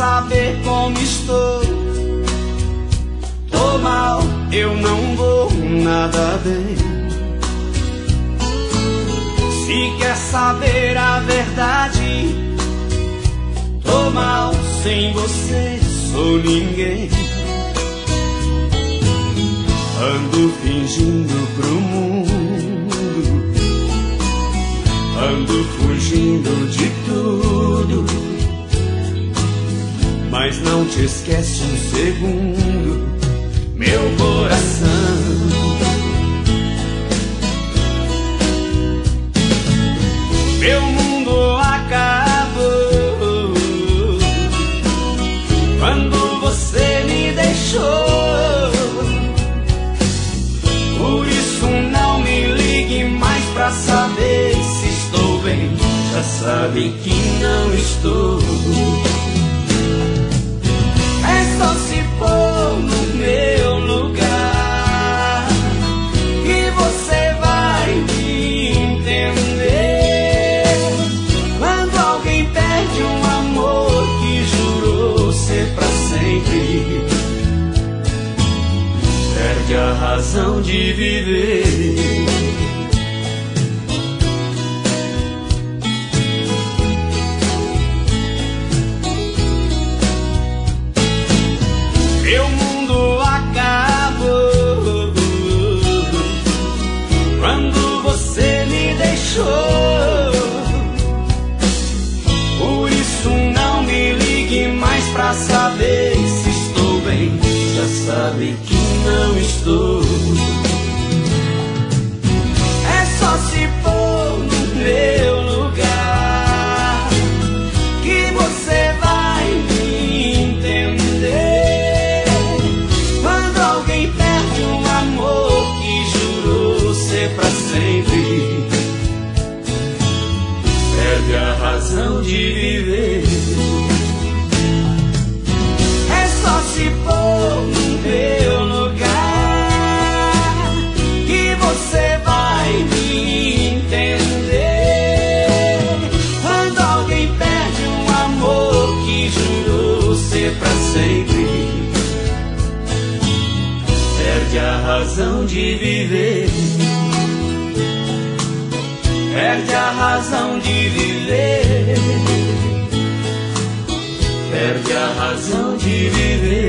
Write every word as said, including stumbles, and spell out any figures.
saber como estou? Tô mal, eu não vou nada bem. Se quer saber a verdade, tô mal, sem você sou ninguém. Ando fingindo pro mundo, ando fugindo de tudo, mas não te esquece um segundo, meu coração. Meu mundo acabou quando você me deixou. Por isso não me ligue mais pra saber se estou bem. Já sabe que não estou. É só se pôr no meu lugar que você vai me entender. Quando alguém perde um amor que jurou ser pra sempre, perde a razão de viver. Meu mundo acabou quando você me deixou. Por isso não me ligue mais pra saber se estou bem. Já sabe que não estou. É só se pôr no meu lugar que você vai me entender. Quando alguém perde um amor que jurou ser pra sempre, perde a razão de viver. É só se pôr no meu lugar que você vai me entender. Quando alguém perde um amor que jurou ser pra sempre, perde a razão de viver. Perde a razão de viver. Perde a razão de viver.